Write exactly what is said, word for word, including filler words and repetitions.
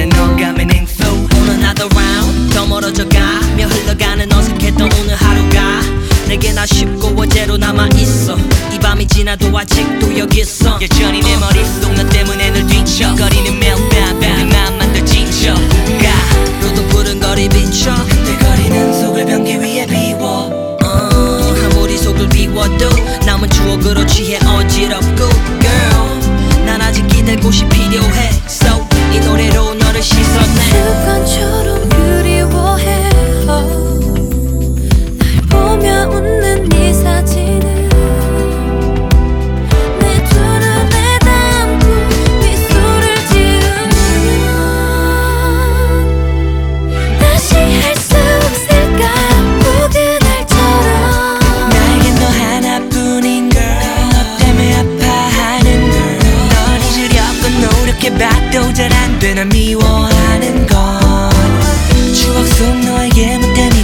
이제 너가 meaning through 오늘 another round 더 멀어져가며 흘러가는 어색했던 오늘 하루가 내겐 아쉽고 어제로 남아있어 이 밤이 지나도 아직도 여기 있어 여전히 내 머릿속 너 때문에 늘 뒤척거리는 매일 밤 내 맘만 더 지쳐가 너도 푸른 거리 비춰 근데 거리는 속을 변기 위에 비워 uh, 아무리 속을 비워도 남은 추억으로 취해 어지럽고 girl 난 아직 기댈 곳이 필요해 So 이 노래로 너를 씻어내 습관처럼 그리워해 oh. 날 보며 웃는 네 사진을 내 두 눈에 담고 미소를 지으면 다시 할 수 없을까 그날처럼 나에겐 너 하나뿐인 girl 너 때문에 아파하는 girl 널 잊으려고 노력해봐도 잘 안돼 날 미워하는 건 추억 속 너에게 못된